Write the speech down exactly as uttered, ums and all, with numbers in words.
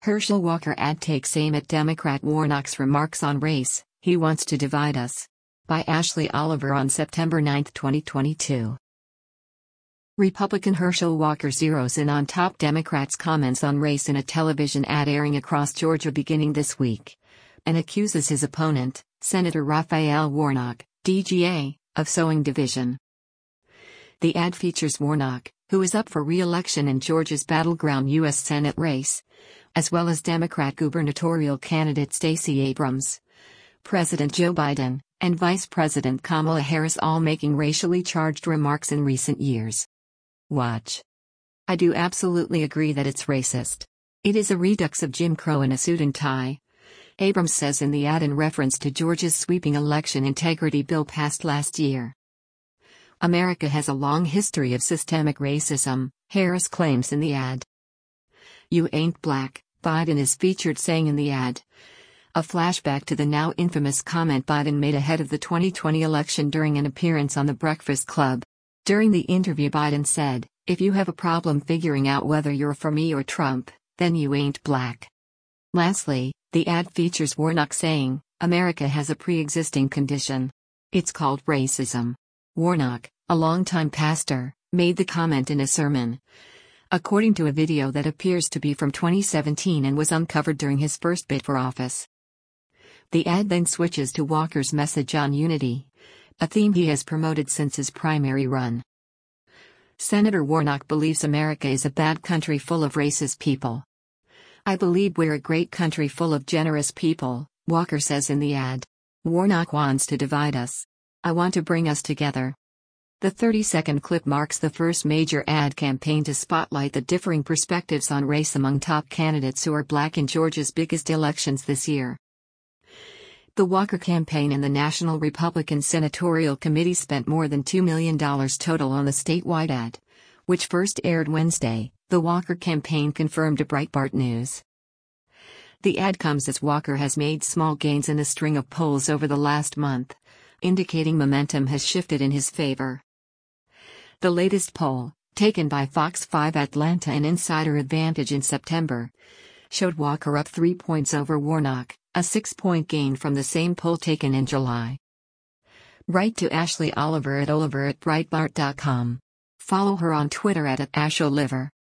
Herschel Walker ad takes aim at Democrat Warnock's remarks on race, "He wants to divide us." By Ashley Oliver on September ninth, twenty twenty-two. Republican Herschel Walker zeroes in on top Democrats' comments on race in a television ad airing across Georgia beginning this week, and accuses his opponent, Senator Raphael Warnock, D G A, of sowing division. The ad features Warnock, who is up for re-election in Georgia's battleground U S Senate race, as well as Democrat gubernatorial candidate Stacey Abrams, President Joe Biden, and Vice President Kamala Harris, all making racially charged remarks in recent years. Watch. I do absolutely agree that it's racist. It is a redux of Jim Crow in a suit and tie, Abrams says in the ad in reference to Georgia's sweeping election integrity bill passed last year. America has a long history of systemic racism, Harris claims in the ad. "You ain't black," Biden is featured saying in the ad. A flashback to the now infamous comment Biden made ahead of the twenty twenty election during an appearance on The Breakfast Club. During the interview, Biden said, "If you have a problem figuring out whether you're for me or Trump, then you ain't black." Lastly, the ad features Warnock saying, "America has a pre-existing condition. It's called racism." Warnock, a longtime pastor, made the comment in a sermon, according to a video that appears to be from twenty seventeen and was uncovered during his first bid for office. The ad then switches to Walker's message on unity, a theme he has promoted since his primary run. Senator Warnock believes America is a bad country full of racist people. "I believe we're a great country full of generous people," Walker says in the ad. Warnock wants to divide us. "I want to bring us together." The thirty-second clip marks the first major ad campaign to spotlight the differing perspectives on race among top candidates who are black in Georgia's biggest elections this year. The Walker campaign and the National Republican Senatorial Committee spent more than two million dollars total on the statewide ad, which first aired Wednesday, the Walker campaign confirmed to Breitbart News. The ad comes as Walker has made small gains in a string of polls over the last month, indicating momentum has shifted in his favor. The latest poll, taken by Fox five Atlanta and Insider Advantage in September, showed Walker up three points over Warnock, a six-point gain from the same poll taken in July. Write to Ashley Oliver at Oliver at Breitbart dot com. Follow her on Twitter at, at AshOliver.